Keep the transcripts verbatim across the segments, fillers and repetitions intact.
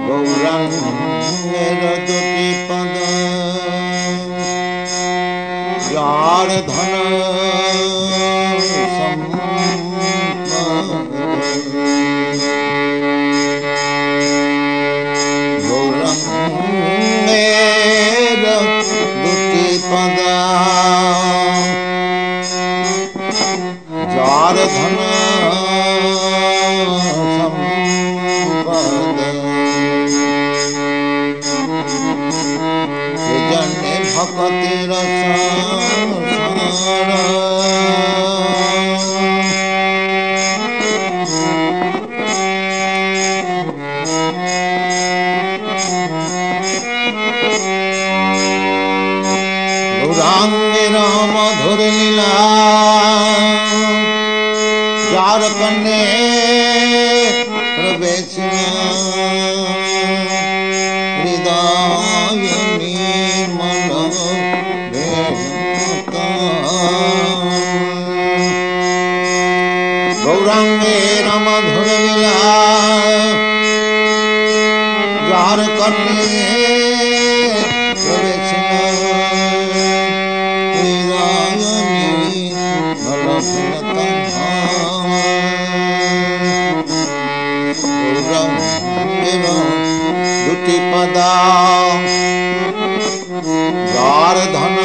गौरांगेर दुटी पद जार धन संपद गौरांगेर दुटी पद जार धन भक्ति रसार गौरांगे राम मधुर लीला जार कन्ने प्रवेश हृदय गौरांगेर मधुर लीला जार कन्ने प्रवेश हृदय गौरांगेर दुटी पदा जार धन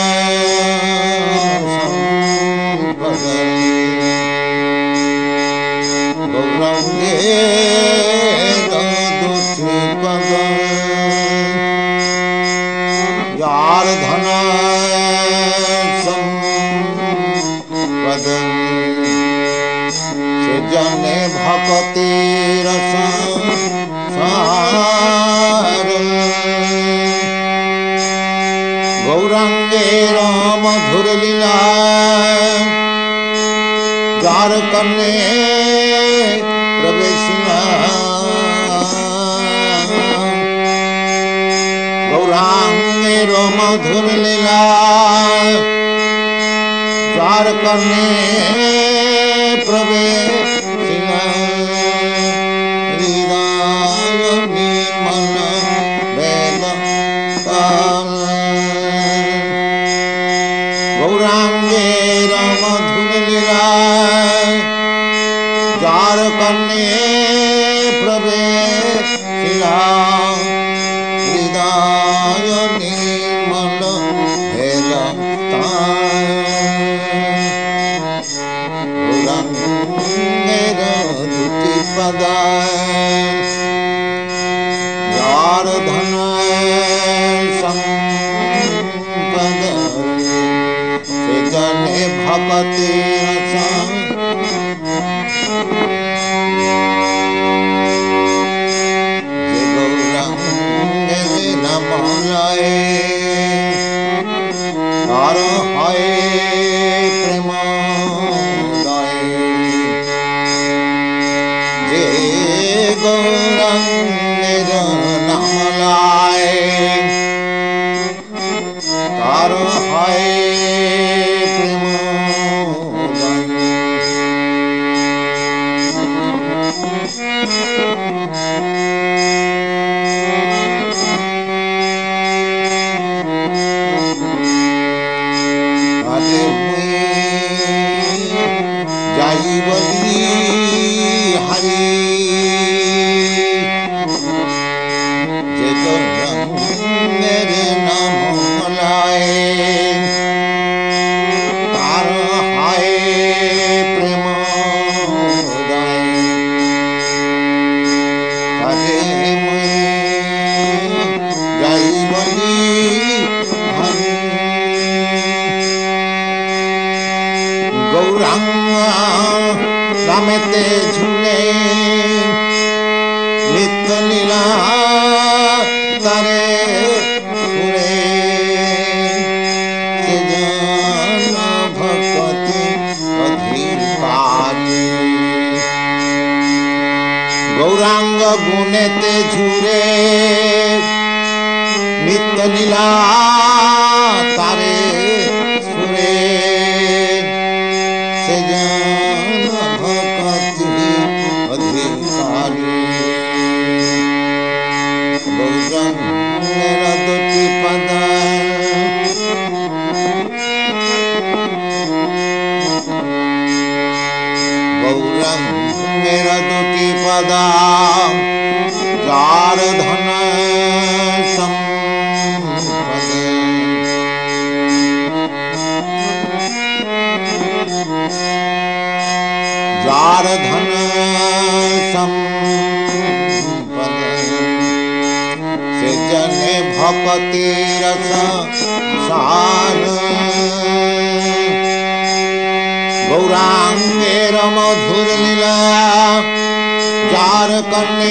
गौरांगेर दुटी पद जार धन संपद से जने भक्ति रस सार गौरांगेर मधुर लीला जार कन्ने प्रवेशिना गौरांगेर मधुर लीला जार कन्ने प्रवेशिना हृदय निर्मल वेद गौरांगेर मधुर लीला जार कन्ने प्रवेशिला हृदय निर्मल भेल गौरांगेर दुटी पदा जार धन संपद से जने भक्ति रस तार हाय प्रेम जे गौरांगेर नाम लाए तार हाय प्रेम रामेते झूले नित्य लीला तारे पूरे जन भक्ति अधिकारी गौरांग गुणेते झूरे नित्य लीला तारे सुरे से जन भक्ति अधिकारी गौरांगेर दुटी पद गौरांगेर दुटी पद जार धन संपद जार धन संपद से जने भक्ति रस सार गौरांगेर मधुर लीला जार करने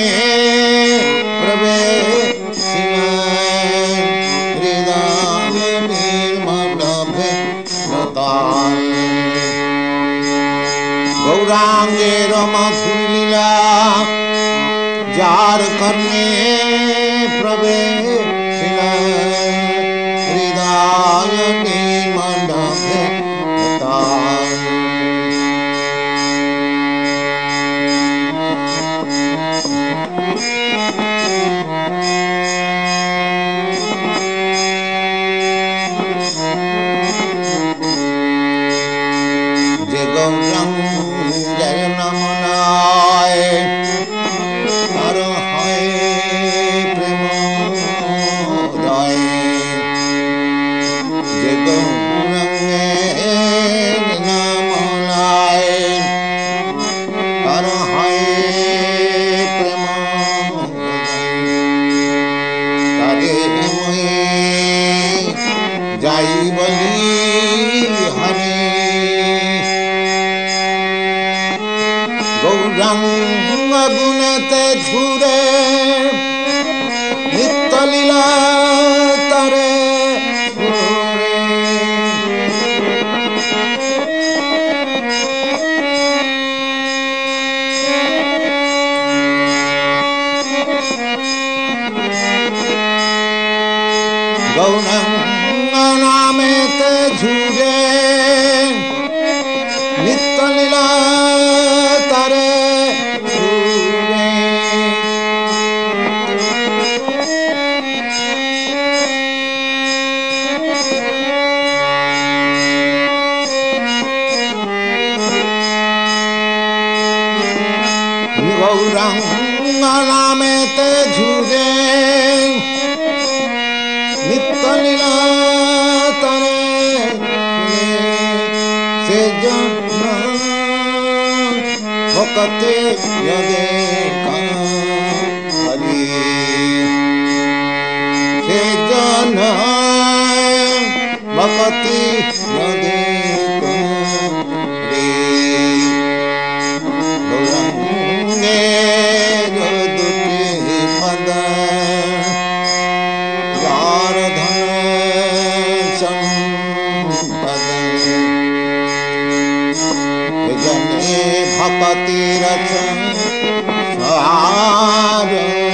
प्रवेश हृदय निर्मल भेदताल गौरांगेर मधुर लीला जार करने प्रवेश हृदय निर्मल भेदताल गौरांग गुणते झूरे नित्य लीला तारे गौरांग नामे ते झूरे नित्य लीला तारे गौरांग नामे ते झूरे नित्य लीला तारे से जन भक्ति यदे हरि से जन भक्ति यदे गौरांगेर दुटी पद जार धन संपद जने भक्ति रस सार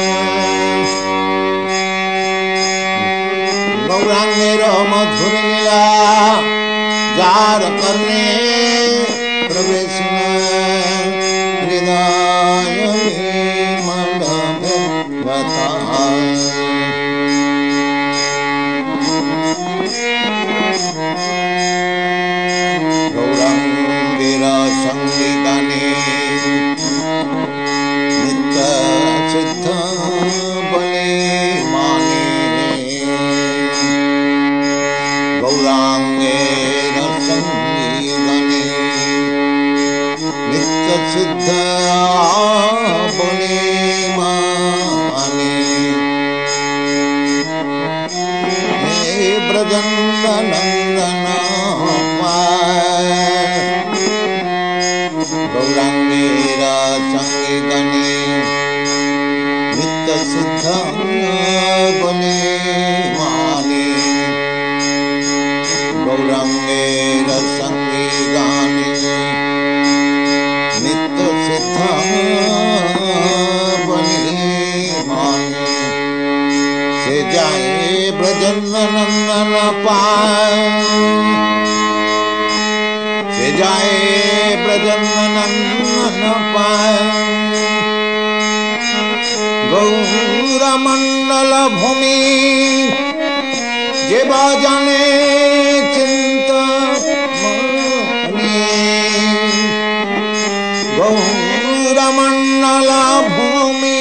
गौरांगेर मधुर लीला जार करने प्रवेश हृदय निर्मल भेदताल गौरांगेर संगीतानि नित्य सिद्ध बलि माने गौरांगेर संगीतानि नित्य सिद्ध बलि माने हे ब्रजनंदन गौरांगेर संगीतानि नित्य सिद्ध बलि माने गौरांगेर संगीतानि नित्य सिद्ध बलि माने से जाए ब्रजनंदन पाए से जाए ब्रजनंदन पाए गौरमंडल भूमि जेबा जाने चिंता गौरमंडल भूमि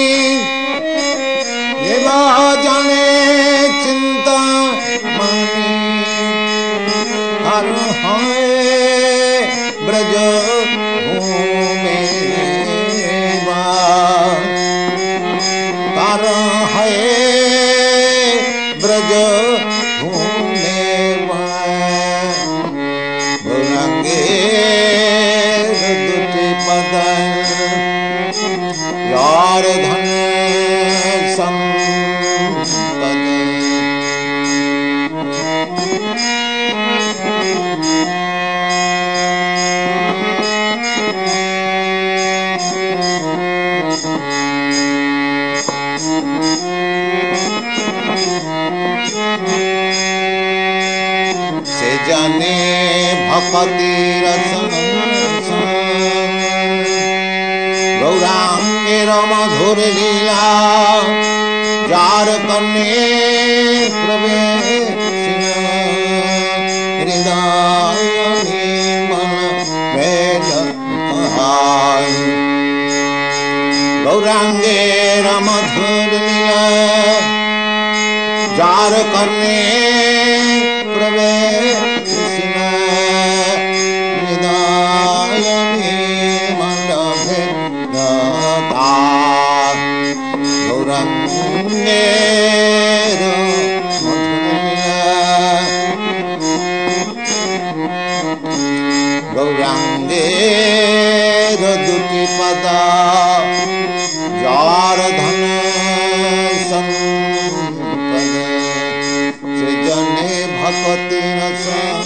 जेबा जाने चिंता मणि हर है ब्रज भूमि हर है ब्रज भूमि भुरंगे दुति पद यार धन संपद से जाने भक्ति रसन गौरांगेर मधुर लीला जार कन्ने प्रवेश हृदय मन भेद गौरांगेर मधुर लीला जार कन्ने प्रवेश हृदय मन भेदता गौरांगेर गौरांगेर दुति पदा जार धन संपद से जने भक्ति रसन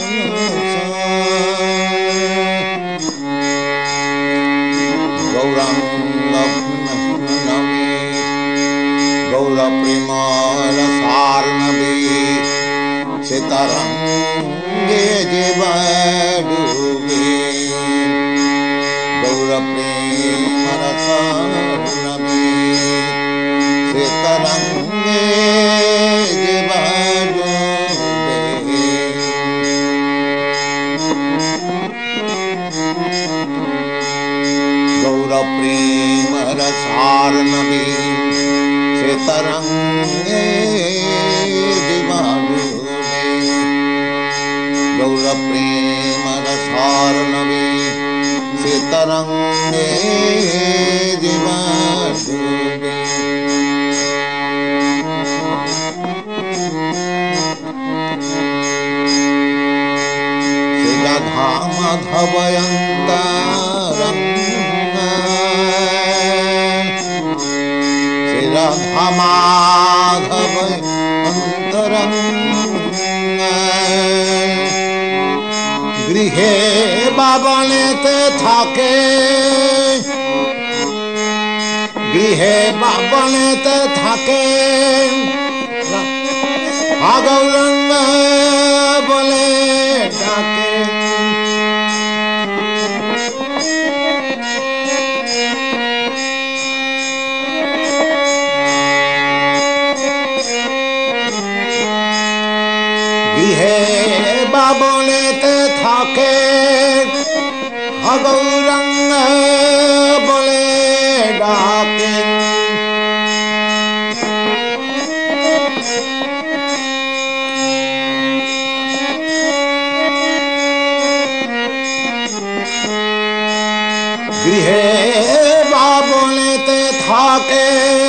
गौरांग नमी गौर प्रेम रसार्णवी सीतारंगे जीवडूबी गौर प्रेम रसार्णवी सीतारंगे जीवडूबी गौर प्रेम रसार्णवी सीतारंगे जीवडूबी गौर प्रेम रसार्णवी सीतारंगे जीवडूबी श्रीराधा माधवयन्तरंग श्रीराधा माधव अंतरंग गृहे बाबनेते थाके गृहे बाबनेते थाके गौरंग बोले डाके गृहे बाबनेते थाके गौरंग बोले डाके गृहे बाबनेते थाके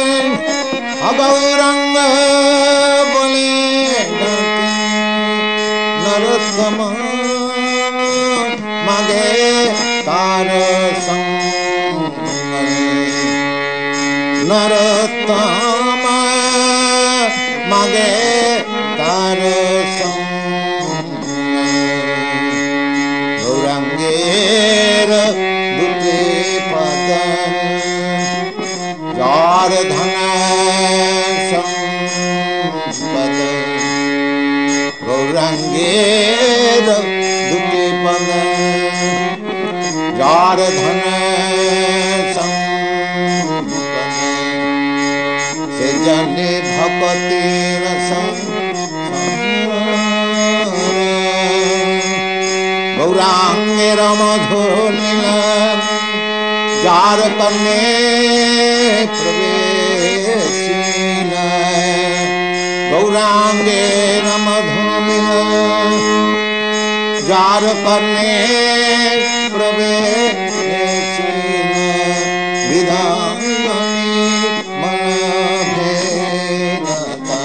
गौरंग बोले डाके नरोत्तम मागे तार संग नरोत्तम मागे तार संग गौरांगेर दुति पद जार धन संपद गौरांगेर दुति पद जार धन संपद जने भक्ति रस गौरांगेर मधुलीला जार करने प्रवेशीन गौरांगेर मधुलीला जार करने प्रवेशीन विधानी मन भेदता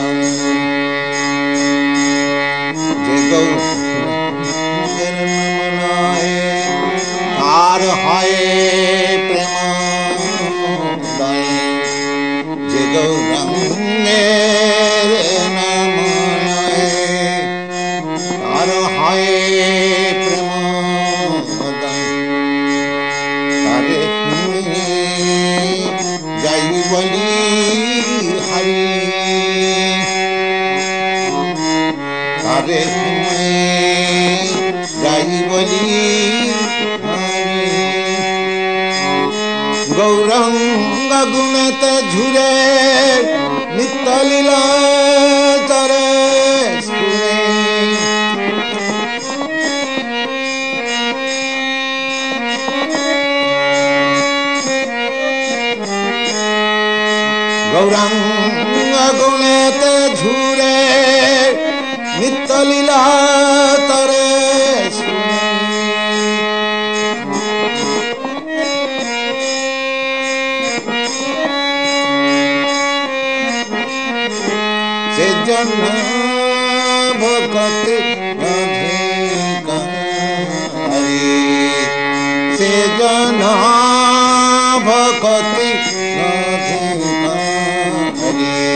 जे गौरांगेर मनाए तार हाय प्रेम दय जे गौरांगेर मनाए तार हाय प्रेम दय तारे जाई बली हरि तारे जाई बली गौरंग गुणत झुरे नित्य लीला चरे सुरे गौरंग गुणत झुरे नित्य लीला तरे से जन भक्ति अधिकारी से जन भक्ति अधिकारी